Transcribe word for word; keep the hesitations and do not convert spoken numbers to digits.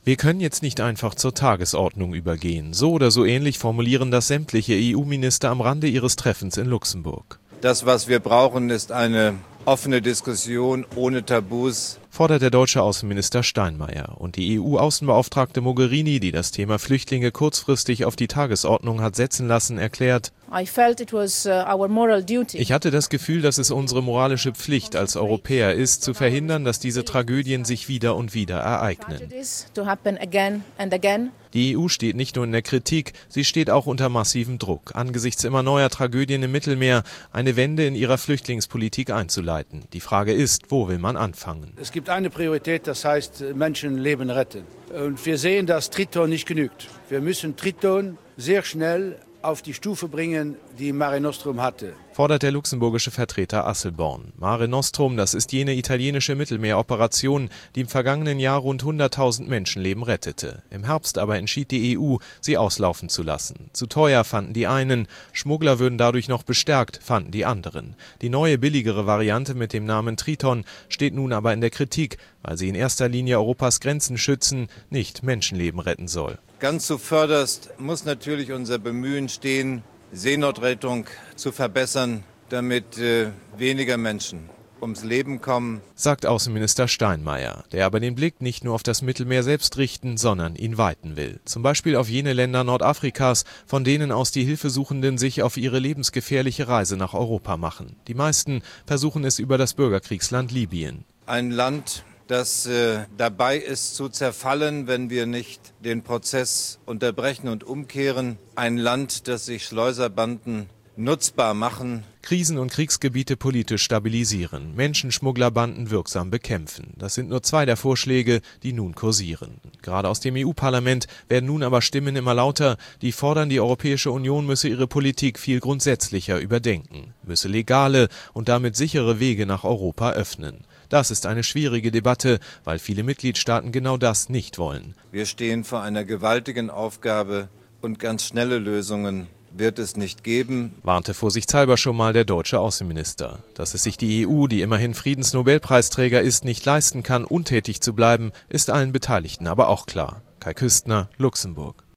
Wir können jetzt nicht einfach zur Tagesordnung übergehen. So oder so ähnlich formulieren das sämtliche E U-Minister am Rande ihres Treffens in Luxemburg. Das, was wir brauchen, ist eine offene Diskussion ohne Tabus, fordert der deutsche Außenminister Steinmeier. Und die E U-Außenbeauftragte Mogherini, die das Thema Flüchtlinge kurzfristig auf die Tagesordnung hat setzen lassen, erklärt: Ich hatte das Gefühl, dass es unsere moralische Pflicht als Europäer ist, zu verhindern, dass diese Tragödien sich wieder und wieder ereignen. Die E U steht nicht nur in der Kritik, sie steht auch unter massivem Druck, angesichts immer neuer Tragödien im Mittelmeer eine Wende in ihrer Flüchtlingspolitik einzuleiten. Die Frage ist, wo will man anfangen? Es gibt eine Priorität, das heißt Menschenleben retten. Und wir sehen, dass Triton nicht genügt. Wir müssen Triton sehr schnell auf die Stufe bringen, die Mare Nostrum hatte, fordert der luxemburgische Vertreter Asselborn. Mare Nostrum, das ist jene italienische Mittelmeeroperation, die im vergangenen Jahr rund hunderttausend Menschenleben rettete. Im Herbst aber entschied die E U, sie auslaufen zu lassen. Zu teuer fanden die einen, Schmuggler würden dadurch noch bestärkt, fanden die anderen. Die neue, billigere Variante mit dem Namen Triton steht nun aber in der Kritik, weil sie in erster Linie Europas Grenzen schützen, nicht Menschenleben retten soll. Ganz zuvörderst muss natürlich unser Bemühen stehen, Seenotrettung zu verbessern, damit äh, weniger Menschen ums Leben kommen, sagt Außenminister Steinmeier, der aber den Blick nicht nur auf das Mittelmeer selbst richten, sondern ihn weiten will. Zum Beispiel auf jene Länder Nordafrikas, von denen aus die Hilfesuchenden sich auf ihre lebensgefährliche Reise nach Europa machen. Die meisten versuchen es über das Bürgerkriegsland Libyen. Ein Land, das äh, dabei ist zu zerfallen, wenn wir nicht den Prozess unterbrechen und umkehren. Ein Land, das sich Schleuserbanden nutzbar machen. Krisen- und Kriegsgebiete politisch stabilisieren, Menschenschmugglerbanden wirksam bekämpfen. Das sind nur zwei der Vorschläge, die nun kursieren. Gerade aus dem E U-Parlament werden nun aber Stimmen immer lauter, die fordern, die Europäische Union müsse ihre Politik viel grundsätzlicher überdenken, müsse legale und damit sichere Wege nach Europa öffnen. Das ist eine schwierige Debatte, weil viele Mitgliedstaaten genau das nicht wollen. Wir stehen vor einer gewaltigen Aufgabe und ganz schnelle Lösungen wird es nicht geben, warnte vorsichtshalber schon mal der deutsche Außenminister. Dass es sich die E U, die immerhin Friedensnobelpreisträger ist, nicht leisten kann, untätig zu bleiben, ist allen Beteiligten aber auch klar. Kai Küstner, Luxemburg.